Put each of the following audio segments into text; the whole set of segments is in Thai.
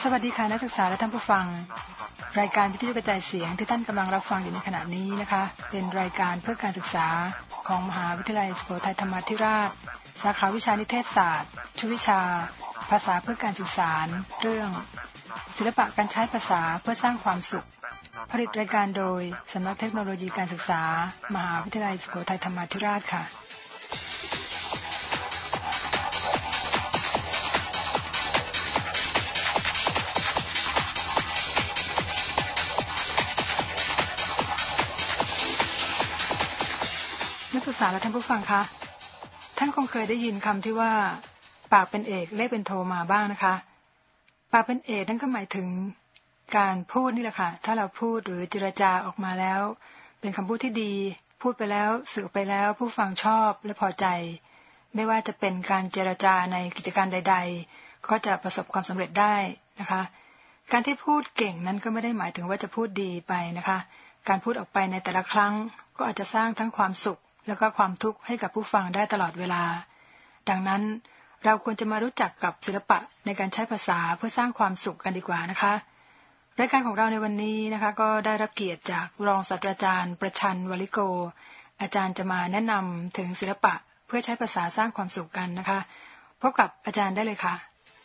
วัสดีค่ะนักศึกษาและท่านผู้ฟังรายการวิทยุกระจายเสียงที่ท่านกำลังรับฟังอยู่ในขณะนี้นะคะเป็นรายการเพื่อการศึกษาของมหาวิทยาลัยสุโขทัยธรรมาธิราชสาขาวิชานิเทศศาสตร์ชุดวิชาภาษาเพื่อการสื่อสารเรื่องศิลปะการใช้ภาษาเพื่อสร้างความสุขผลิตรายการโดยสำนักเทคโนโลยีการศึกษามหาวิทยาลัยสุโขทัยธรรมาธิราชค่ะนักศึกษาและท่านผู้ฟังคะท่านคงเคยได้ยินคำที่ว่าปากเป็นเอกเล่ห์เป็นโทมาบ้างนะคะปากเป็นเอกนั่นก็หมายถึงการพูดนี่แหละค่ะถ้าเราพูดหรือเจรจาออกมาแล้วเป็นคำพูดที่ดีพูดไปแล้วสื่อไปแล้วผู้ฟังชอบและพอใจไม่ว่าจะเป็นการเจรจาในกิจการใดๆก็จะประสบความสำเร็จได้นะคะการที่พูดเก่งนั้นก็ไม่ได้หมายถึงว่าจะพูดดีไปนะคะการพูดออกไปในแต่ละครั้งก็อาจจะสร้างทั้งความสุขแล้วก็ความทุกข์ให้กับผู้ฟังได้ตลอดเวลาดังนั้นเราควรจะมารู้จักกับศิลปะในการใช้ภาษาเพื่อสร้างความสุขกันดีกว่านะคะรายการของเราในวันนี้นะคะก็ได้รับเกียรติจากรองศาสตราจารย์ประชันวลิโกอาจารย์จะมาแนะนำถึงศิลปะเพื่อใช้ภาษาสร้างความสุขกันนะคะพบกับอาจารย์ได้เลยค่ะ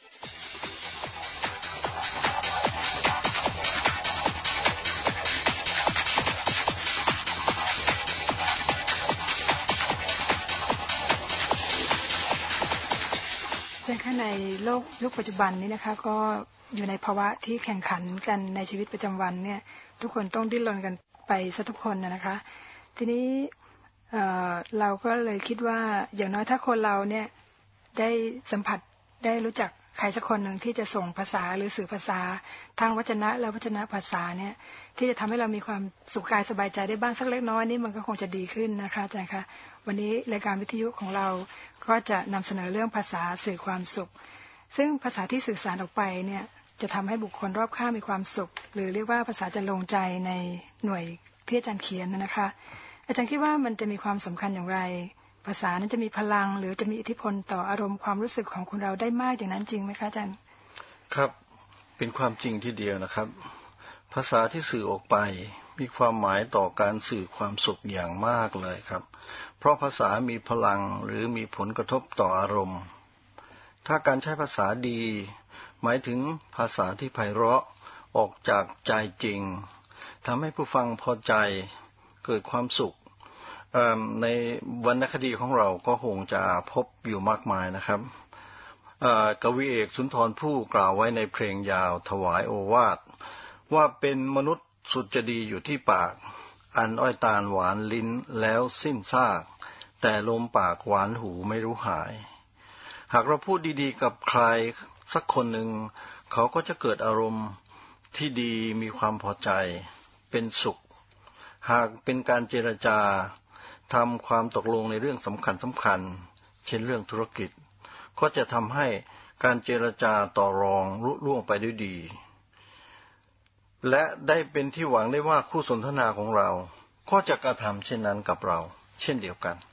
ในโลกยุคปัจจุบันนี้นะคะก็อยู่ในภาวะที่แข่งขันกันในชีวิตประจำวันเนี่ยทุกคนต้องดิ้นรนกันไปซะทุกคนนะคะทีนี้เราก็เลยคิดว่าอย่างน้อยถ้าคนเราเนี่ยได้สัมผัสได้รู้จักใครสักคนหนึ่งที่จะส่งภาษาหรือสื่อภาษาทางวจนะและวจนะภาษาเนี่ยที่จะทำให้เรามีความสุขกายสบายใจได้บ้างสักเล็กน้อยนี่มันก็คงจะดีขึ้นนะคะอาจารย์คะวันนี้รายการวิทยุของเราก็จะนำเสนอเรื่องภาษาสื่อความสุขซึ่งภาษาที่สื่อสารออกไปเนี่ยจะทำให้บุคคลรอบข้างมีความสุขหรือเรียกว่าภาษาจะลงใจในหน่วยที่อาจารย์เขียนนะคะอาจารย์คิดว่ามันจะมีความสำคัญอย่างไรภาษานั้นจะมีพลังหรือจะมีอิทธิพลต่ออารมณ์ความรู้สึกของคนเราได้มากอย่างนั้นจริงไหมคะอาจารย์ครับเป็นความจริงทีเดียวนะครับภาษาที่สื่อออกไปมีความหมายต่อการสื่อความสุขอย่างมากเลยครับเพราะภาษามีพลังหรือมีผลกระทบต่ออารมณ์ถ้าการใช้ภาษาดีหมายถึงภาษาที่ไพเราะออกจากใจจริงทำให้ผู้ฟังพอใจเกิดความสุขในวรรณคดีของเราก็คงจะพบอยู่มากมายนะครับกวีเอกสุนทรภู่กล่าวไว้ในเพลงยาวถวายโอวาทว่าเป็นมนุษย์สุดจะดีอยู่ที่ปากอันอ้อยตาลหวานลิ้นแล้วสิ้นซากแต่ลมปากหวานหูไม่รู้หายหากเราพูดดีๆกับใครสักคนหนึ่งเขาก็จะเกิดอารมณ์ที่ดีมีความพอใจเป็นสุขหากเป็นการเจรจาทำความตกลงในเรื่องสำคัญเช่นเรื่องธุรกิจก็จะทำให้การเจรจาต่อรองลุล่วงไปด้วยดีและได้เป็นที่หวังได้ว่าคู่สนทนาของเราก็จะกระทำเช่นนั้นกับเราเช่นเดียวกัน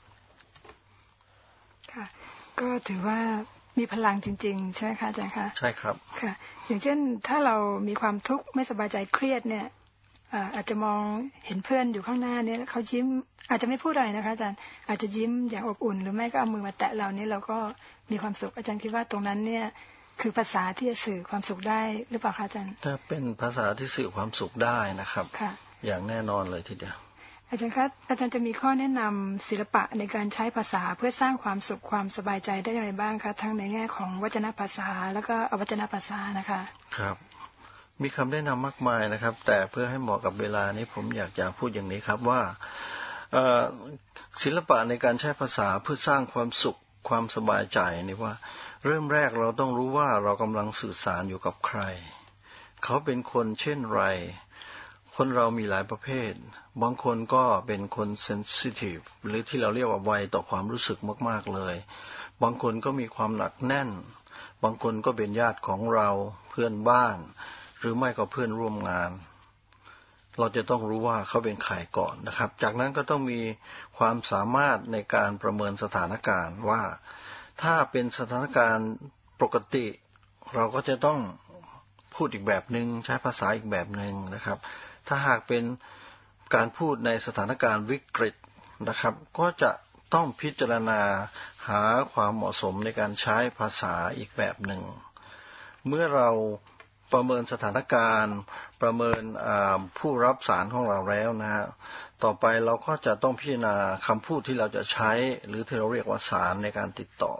ค่ะก็ถือว่ามีพลังจริงๆใช่ไหมคะอาจารย์คะใช่ครับค่ะอย่างเช่นถ้าเรามีความทุกข์ไม่สบายใจเครียดเนี่ยอาจจะมองเห็นเพื่อนอยู่ข้างหน้าเนี่ยเขายิ้มอาจจะไม่พูดอะไรนะคะอาจารย์อาจจะยิ้มอย่างอบอุ่นหรือไม่ก็เอามือมาแตะเรานี่เราก็มีความสุขอาจารย์คิดว่าตรงนั้นเนี่ยคือภาษาที่จะสื่อความสุขได้หรือเปล่าคะอาจารย์ถ้าเป็นภาษาที่สื่อความสุขได้นะครับอย่างแน่นอนเลยทีเดียวอาจารย์คะอาจารย์จะมีข้อแนะนำศิลปะในการใช้ภาษาเพื่อสร้างความสุขความสบายใจได้อย่างไรบ้างคะทั้งในแง่ของวจนภาษาแล้วก็อวจนภาษานะคะครับมีคำแนะนำมากมายนะครับแต่เพื่อให้เหมาะกับเวลานี้ผมอยากจะพูดอย่างนี้ครับว่าศิลปะในการใช้ภาษาเพื่อสร้างความสุขความสบายใจนี่ว่าเริ่มแรกเราต้องรู้ว่าเรากำลังสื่อสารอยู่กับใครเขาเป็นคนเช่นไรคนเรามีหลายประเภทบางคนก็เป็นคนเซนซิทีฟหรือที่เราเรียกว่าไวต่อความรู้สึกมากๆเลยบางคนก็มีความหนักแน่นบางคนก็เป็นญาติของเราเพื่อนบ้านหรือไม่ก็เพื่อนร่วมงานเราจะต้องรู้ว่าเขาเป็นใครก่อนนะครับจากนั้นก็ต้องมีความสามารถในการประเมินสถานการณ์ว่าถ้าเป็นสถานการณ์ปกติเราก็จะต้องพูดอีกแบบหนึ่งใช้ภาษาอีกแบบหนึ่งนะครับถ้าหากเป็นการพูดในสถานการณ์วิกฤตนะครับก็จะต้องพิจารณาหาความเหมาะสมในการใช้ภาษาอีกแบบหนึ่งเมื่อเราประเมินสถานการณ์ประเมินผู้รับสารของเราแล้วนะฮะต่อไปเราก็จะต้องพิจารณาคำพูดที่เราจะใช้หรือที่เราเรียกว่าสารในการติดต่อ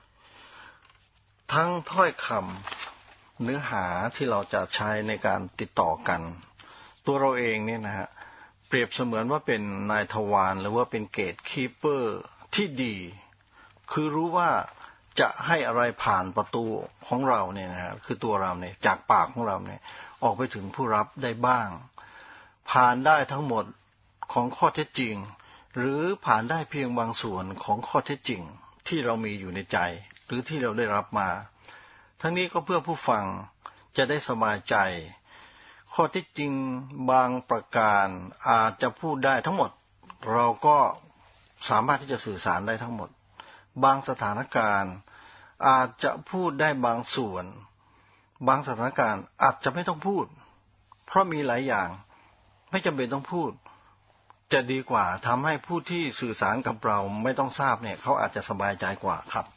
ทั้งถ้อยคำเนื้อหาที่เราจะใช้ในการติดต่อกันตัวเราเองเนี่ยนะฮะเปรียบเสมือนว่าเป็นนายทวารหรือว่าเป็นเกตคีปเปอร์ที่ดีคือรู้ว่าจะให้อะไรผ่านประตูของเราเนี่ยนะฮะคือตัวเราเนี่ยจากปากของเราเนี่ยออกไปถึงผู้รับได้บ้างผ่านได้ทั้งหมดของข้อเท็จจริงหรือผ่านได้เพียงบางส่วนของข้อเท็จจริงที่เรามีอยู่ในใจหรือที่เราได้รับมาทั้งนี้ก็เพื่อผู้ฟังจะได้สบายใจข้อเท็จจริงบางประการอาจจะพูดได้ทั้งหมดเราก็สามารถที่จะสื่อสารได้ทั้งหมดบางสถานการณ์อาจจะพูดได้บางส่วนบางสถานการณ์อาจจะไม่ต้องพูดเพราะมีหลายอย่างไม่จำเป็นต้องพูดจะดีกว่าทำให้ผู้ที่สื่อสารกับเราไม่ต้องทราบเนี่ยเขาอาจจะสบายใจกว่าครับ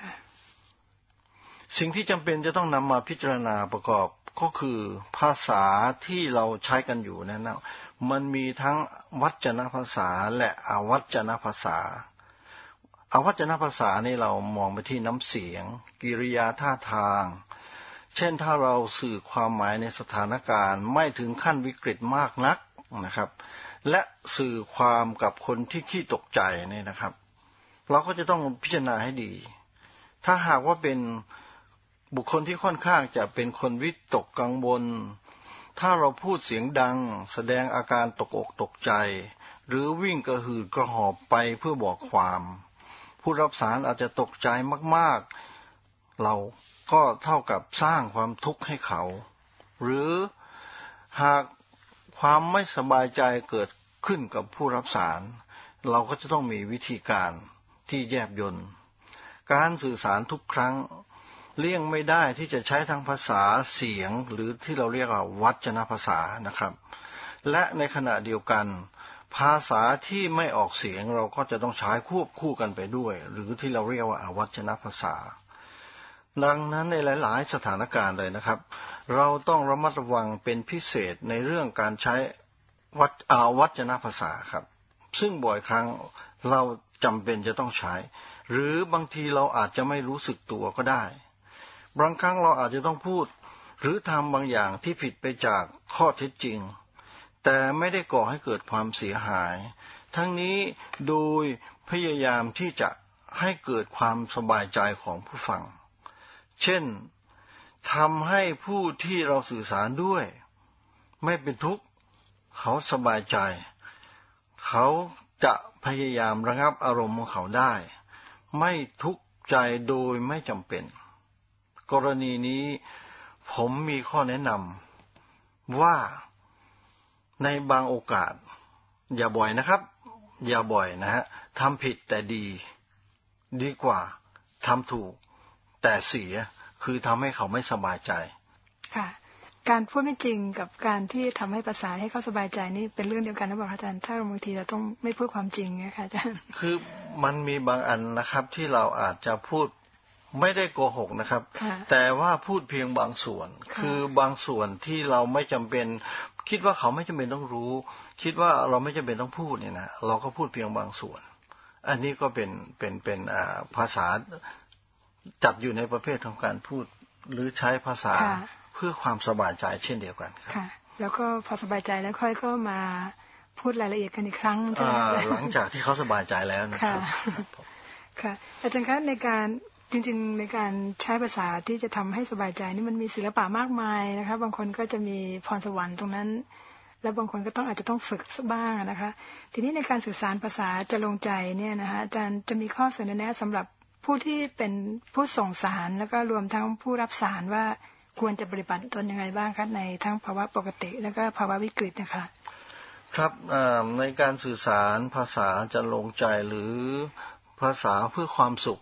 สิ่งที่จำเป็นจะต้องนำมาพิจารณาประกอบก็คือภาษาที่เราใช้กันอยู่นั้นมันมีทั้งวจนภาษาและอวจนภาษาอวจนภาษานี่เรามองไปที่น้ำเสียงกิริยาท่าทางเช่นถ้าเราสื่อความหมายในสถานการณ์ไม่ถึงขั้นวิกฤตมากนักนะครับและสื่อความกับคนที่ขี้ตกใจนี่นะครับเราก็จะต้องพิจารณาให้ดีถ้าหากว่าเป็นบุคคลที่ค่อนข้างจะเป็นคนวิตกกังวลถ้าเราพูดเสียงดังแสดงอาการตกอกตกใจหรือวิ่งกระหืดกระหอบไปเพื่อบอกความผู้รับสารอาจจะตกใจมากๆเราก็เท่ากับสร้างความทุกข์ให้เขาหรือหากความไม่สบายใจเกิดขึ้นกับผู้รับสารเราก็จะต้องมีวิธีการที่แยบยลการสื่อสารทุกครั้งเลี่ยงไม่ได้ที่จะใช้ทั้งภาษาเสียงหรือที่เราเรียกว่าวจนภาษานะครับและในขณะเดียวกันภาษาที่ไม่ออกเสียงเราก็จะต้องใช้ควบคู่กันไปด้วยหรือที่เราเรียกว่าอวจนภาษาดังนั้นในหลายๆสถานการณ์เลยนะครับเราต้องระมัดระวังเป็นพิเศษในเรื่องการใช้วจนภาษาครับซึ่งบ่อยครั้งเราจำเป็นจะต้องใช้หรือบางทีเราอาจจะไม่รู้สึกตัวก็ได้บางครั้งเราอาจจะต้องพูดหรือทำบางอย่างที่ผิดไปจากข้อเท็จจริงแต่ไม่ได้ก่อให้เกิดความเสียหายทั้งนี้โดยพยายามที่จะให้เกิดความสบายใจของผู้ฟังเช่นทำให้ผู้ที่เราสื่อสารด้วยไม่เป็นทุกข์เขาสบายใจเขาจะพยายามระงับอารมณ์ของเขาได้ไม่ทุกข์ใจโดยไม่จำเป็นกรณีนี้ผมมีข้อแนะนำว่าในบางโอกาสอย่าบ่อยนะครับอย่าบ่อยนะฮะทำผิดแต่ดีกว่าทำถูกแต่เสียคือทำให้เขาไม่สบายใจค่ะการพูดไม่จริงกับการที่ทำให้ภาษาให้เขาสบายใจนี่เป็นเรื่องเดียวกันนะบอกอาจารย์ถ้าบางทีเราต้องไม่พูดความจริงนะคะอาจารย์คือมันมีบางอันนะครับที่เราอาจจะพูดไม่ได้โกหกนะครับแต่ว่าพูดเพียงบางส่วนคือบางส่วนที่เราไม่จำเป็นคิดว่าเขาไม่จำเป็นต้องรู้คิดว่าเราไม่จำเป็นต้องพูดเนี่ยนะเราก็พูดเพียงบางส่วนอันนี้ก็เป็นภาษาจัดอยู่ในประเภทของการพูดหรือใช้ภาษาเพื่อความสบายใจเช่นเดียวกันครับแล้วก็พอสบายใจแล้วค่อยก็มาพูดรายละเอียดกันอีกครั้งใช่ไหมหลังจากที่เขาสบายใจแล้วนะครับค่ะอาจารย์คะในการจริงๆในการใช้ภาษาที่จะทำให้สบายใจนี่มันมีศิลปะมากมายนะคะบางคนก็จะมีพรสวรรค์ตรงนั้นแล้วบางคนก็อาจจะต้องฝึกบ้างนะคะทีนี้ในการสื่อสารภาษาจะลงใจเนี่ยนะคะอาจารย์จะมีข้อเสนอแนะสำหรับผู้ที่เป็นผู้ส่งสารแล้วก็รวมทั้งผู้รับสารว่าควรจะปฏิบัติตนยังไงบ้างคะในทั้งภาวะปกติแล้วก็ภาวะวิกฤตนะคะครับในการสื่อสารภาษาจะลงใจหรือภาษาเพื่อความสุข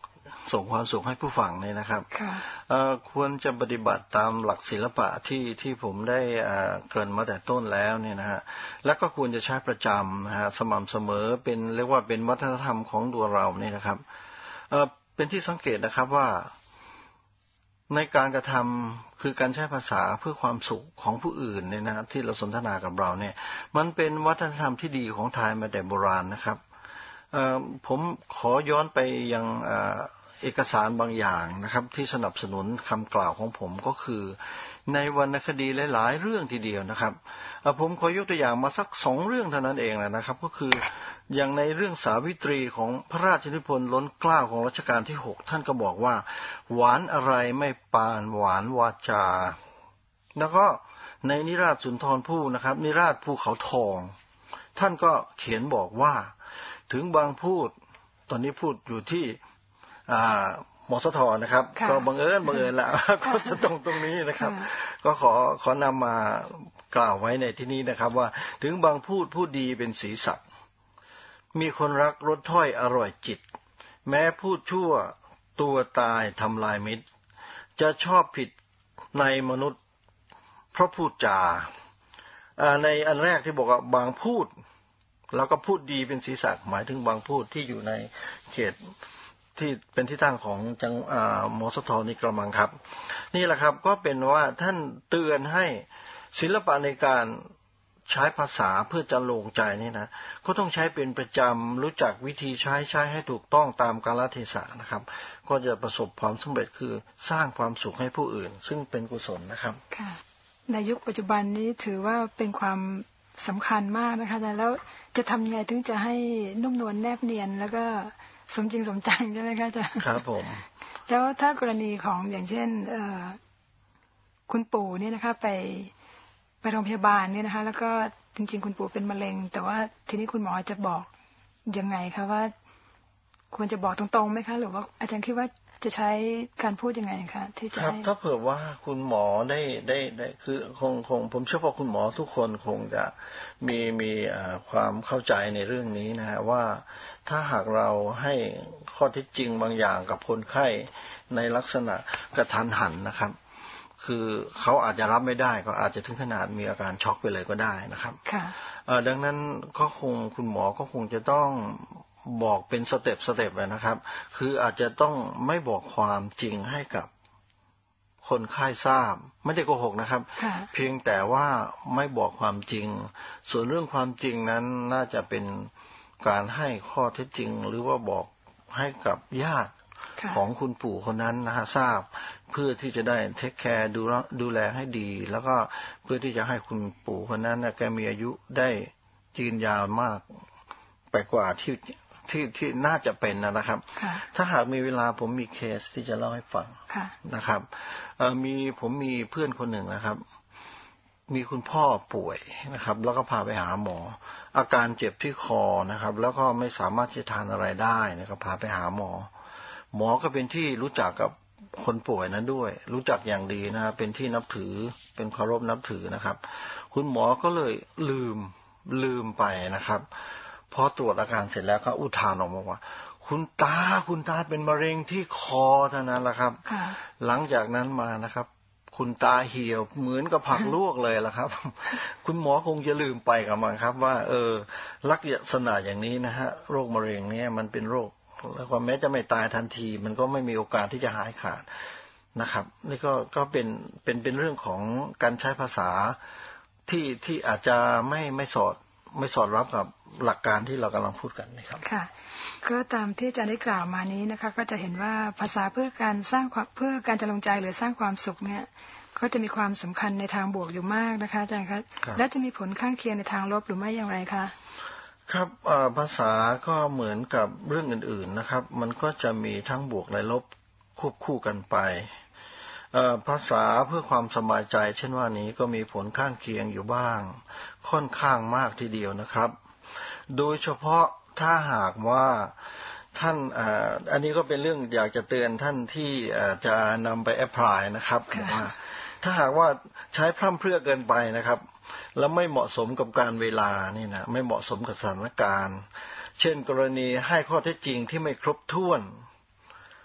ส่งความสุขให้ผู้ฟังเนี่ยนะครับควรจะปฏิบัติตามหลักศิลปะที่ผมได้เกริ่นมาแต่ต้นแล้วเนี่ยนะฮะแล้วก็ควรจะใช้ประจำนะฮะสม่ำเสมอเป็นเรียกว่าเป็นวัฒนธรรมของตัวเราเนี่ยนะครับเป็นที่สังเกตนะครับว่าในการกระทำคือการใช้ภาษาเพื่อความสุขของผู้อื่นเนี่ยนะที่เราสนทนากับเราเนี่ยมันเป็นวัฒนธรรมที่ดีของไทยมาแต่โบราณนะครับผมขอย้อนไปยังเอกสารบางอย่างนะครับที่สนับสนุนคำกล่าวของผมก็คือในวรรณคดีหลายๆเรื่องทีเดียวนะครับผมขอยกตัวอย่างมาสัก2 เรื่องเท่านั้นเองนะครับก็คืออย่างในเรื่องสาวิตรีของพระราชนิพนธ์ล้นเกล้าของรัชกาลที่6ท่านก็บอกว่าหวานอะไรไม่ปานหวานวาจาแล้วก็ในนิราศสุนทรภู่นะครับนิราศภูเขาทองท่านก็เขียนบอกว่าถึงบางพูดตอนนี้พูดอยู่ที่มสทนะครับก็บังเอิญละก็จะตรงนี้นะครับก็ขอนำมากล่าวไว้ในที่นี้นะครับว่าถึงบางพูดดีเป็นศรีศักดิ์มีคนรักรสถ้อยอร่อยจิตแม้พูดชั่วตัวตายทำลายมิตรจะชอบผิดในมนุษย์เพราะพูดจาในอันแรกที่บอกว่าบางพูดแล้วก็พูดดีเป็นศรีศักดิ์หมายถึงบางพูดที่อยู่ในเขตที่เป็นที่ตั้งของจังมสทนี่กระมังครับนี่แหละครับก็เป็นว่าท่านเตือนให้ศิลปะในการใช้ภาษาเพื่อจะลงใจนี่นะก็ต้องใช้เป็นประจำรู้จักวิธีใช้ให้ถูกต้องตามกาลเทศะนะครับก็จะประสบความสำเร็จคือสร้างความสุขให้ผู้อื่นซึ่งเป็นกุศลนะครับค่ะในยุคปัจจุบันนี้ถือว่าเป็นความสำคัญมากนะคะแล้วจะทำยังไงถึงจะให้นุ่มนวลแนบเนียนแล้วก็สมจริงสมจังใช่ไหมคะอาจารย์ครับผมแล้วถ้ากรณีของอย่างเช่นคุณปู่เนี่ยนะคะไปโรงพยาบาลเนี่ยนะคะแล้วก็จริงๆคุณปู่เป็นมะเร็งแต่ว่าทีนี้คุณหมอจะบอกยังไงคะว่าควรจะบอกตรงๆไหมคะหรือว่าอาจารย์คิดว่าจะใช้การพูดยังไงคะที่จะครับถ้าเผื่อว่าคุณหมอได้คือคงผมเชื่อว่าคุณหมอทุกคนคงจะมีความเข้าใจในเรื่องนี้นะฮะว่าถ้าหากเราให้ข้อเท็จจริงบางอย่างกับคนไข้ในลักษณะกระทันหันนะครับคือเขาอาจจะรับไม่ได้ก็อาจจะถึงขนาดมีอาการช็อกไปเลยก็ได้นะครับดังนั้นก็คุณหมอก็คงจะต้องบอกเป็นสเต็ปเลยนะครับคืออาจจะต้องไม่บอกความจริงให้กับคนไข้ทราบไม่ได้โกหกนะครับเพียงแต่ว่าไม่บอกความจริงส่วนเรื่องความจริงนั้นน่าจะเป็นการให้ข้อเท็จจริงหรือว่าบอกให้กับญาติของคุณปู่คนนั้นนะฮะทราบเพื่อที่จะได้เทคแคร์ดูแลให้ดีแล้วก็เพื่อที่จะให้คุณปู่คนนั้นแกมีอายุได้ยืนยาวมากไปกว่าที่น่าจะเป็นนะครับถ้าหากมีเวลาผมมีเคสที่จะเล่าให้ฟังนะครับผมมีเพื่อนคนหนึ่งนะครับมีคุณพ่อป่วยนะครับแล้วก็พาไปหาหมออาการเจ็บที่คอนะครับแล้วก็ไม่สามารถจะทานอะไรได้นะครับพาไปหาหมอก็เป็นที่รู้จักกับคนป่วยนั้นด้วยรู้จักอย่างดีนะเป็นที่นับถือเป็นเคารพนับถือนะครับคุณหมอก็เลยลืมไปนะครับพอตรวจอาการเสร็จแล้วก็อุทานออกมาว่าคุณตาเป็นมะเร็งที่คอเท่านั้นแหละครับหลังจากนั้นมานะครับคุณตาเหี่ยวเหมือนกับผักลวกเลยล่ะครับคุณหมอคงจะลืมไปกับมันครับว่าลักษณะอย่างนี้นะฮะโรคมะเร็งเนี่ยมันเป็นโรคแล้วก็แม้จะไม่ตายทันทีมันก็ไม่มีโอกาสที่จะหายขาดนะครับนี่ก็เป็นเรื่องของการใช้ภาษาที่อาจจะไม่สอดรับกับหลักการที่เรากำลังพูดกันนะครับค่ะก็ตามที่อาจารย์ได้กล่าวมานี้นะคะก็จะเห็นว่าภาษาเพื่อการสร้างความเพื่อการจะลงใจหรือสร้างความสุขเนี่ยก็จะมีความสำคัญในทางบวกอยู่มากนะคะอาจารย์คะและจะมีผลข้างเคียงในทางลบหรือไม่อย่างไรคะครับภาษาก็เหมือนกับเรื่องอื่นๆนะครับมันก็จะมีทั้งบวกและลบควบคู่กันไปภาษาเพื่อความสบายใจเช่นว่านี้ก็มีผลข้างเคียงอยู่บ้างค่อนข้างมากทีเดียวนะครับโดยเฉพาะถ้าหากว่าท่านอันนี้ก็เป็นเรื่องอยากจะเตือนท่านที่จะนำไปแอพพลายนะครับว่าถ้าหากว่าใช้พร่ำเพรื่อเกินไปนะครับแล้วไม่เหมาะสมกับการเวลานี่นะไม่เหมาะสมกับสถานการณ์เช่นกรณีให้ข้อเท็จจริงที่ไม่ครบถ้วน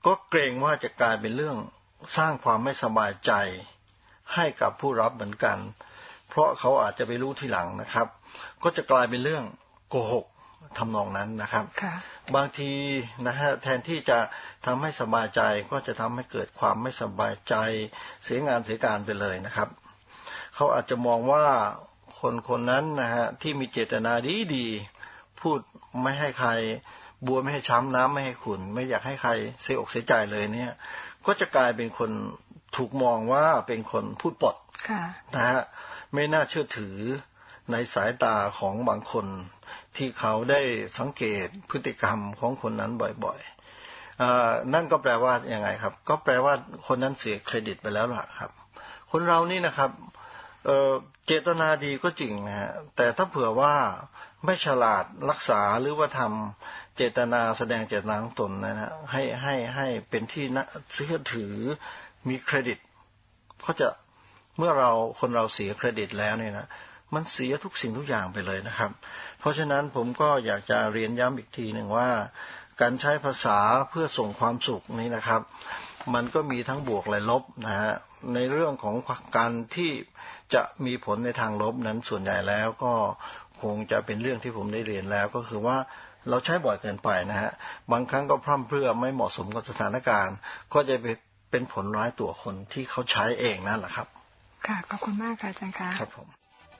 ก็เกรงว่าจะกลายเป็นเรื่องสร้างความไม่สบายใจให้กับผู้รับเหมือนกันเพราะเขาอาจจะไปรู้ทีหลังนะครับก็จะกลายเป็นเรื่องโกหกทำนองนั้นนะครับบางทีนะฮะแทนที่จะทำให้สบายใจก็จะทำให้เกิดความไม่สบายใจเสียงานเสียการไปเลยนะครับเขาอาจจะมองว่าคนนั้นนะฮะที่มีเจตนาดีพูดไม่ให้ใครบัวไม่ให้ช้ำน้ำไม่ให้ขุ่นไม่อยากให้ใครเสียอกเสียใจเลยเนี่ยก็จะกลายเป็นคนถูกมองว่าเป็นคนพูดปดนะฮะไม่น่าเชื่อถือในสายตาของบางคนที่เขาได้สังเกตพฤติกรรมของคนนั้นบ่อยๆนั่นก็แปลว่ายังไงครับก็แปลว่าคนนั้นเสียเครดิตไปแล้วล่ะครับคนเรานี่นะครับเจตนาดีก็จริงนะฮะแต่ถ้าเผื่อว่าไม่ฉลาดรักษาหรือว่าทำเจตนาแสดงเจตนาของตนนะฮะให้เป็นที่น่าเชื่อถือมีเครดิตก็จะเมื่อคนเราเสียเครดิตแล้วเนี่ยนะมันเสียทุกสิ่งทุกอย่างไปเลยนะครับเพราะฉะนั้นผมก็อยากจะเรียนย้ำอีกทีหนึ่งว่าการใช้ภาษาเพื่อส่งความสุขนี้นะครับมันก็มีทั้งบวกและลบนะฮะในเรื่องของการที่จะมีผลในทางลบนั้นส่วนใหญ่แล้วก็คงจะเป็นเรื่องที่ผมได้เรียนแล้วก็คือว่าเราใช้บ่อยเกินไปนะฮะบางครั้งก็พร่ำเพรื่อไม่เหมาะสมกับสถานการณ์ก็จะเป็นผลร้ายต่อคนที่เขาใช้เองนั่นแหละครับค่ะขอบคุณมากค่ะอาจารย์คะครับผม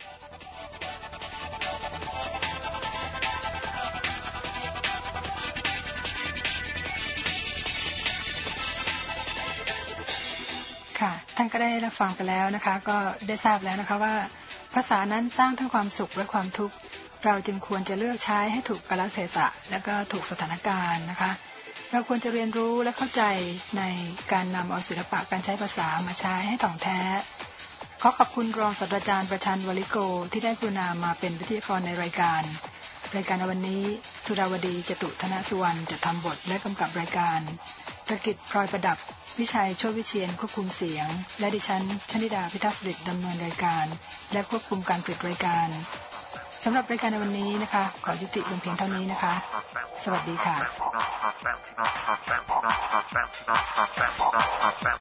ค่ะท่านก็ได้รับฟังไปแล้วนะคะก็ได้ทราบแล้วนะคะว่าภาษานั้นสร้างทั้งความสุขและความทุกข์เราจึงควรจะเลือกใช้ให้ถูกกาลเทศะและก็ถูกสถานการณ์นะคะเราควรจะเรียนรู้และเข้าใจในการนำเอาศิลปะการใช้ภาษามาใช้ให้ถ่องแท้ขอขอบคุณรองศาสตราจารย์ประชันวลิโกที่ได้กรุณามาเป็นวิทยากรในรายการวันนี้สุดาวดีจตุธนสุวรรณจะทำบทและกำกับรายการประกิตพลอยประดับวิชัยโชติวิเชียรควบคุมเสียงและดิฉันชนิดาพิทักษ์ฤทธิ์ดำเนินรายการและควบคุมการผลิตรายการสำหรับรายการในวันนี้นะคะขอยุติลงเพียงเท่านี้นะคะสวัสดีค่ะ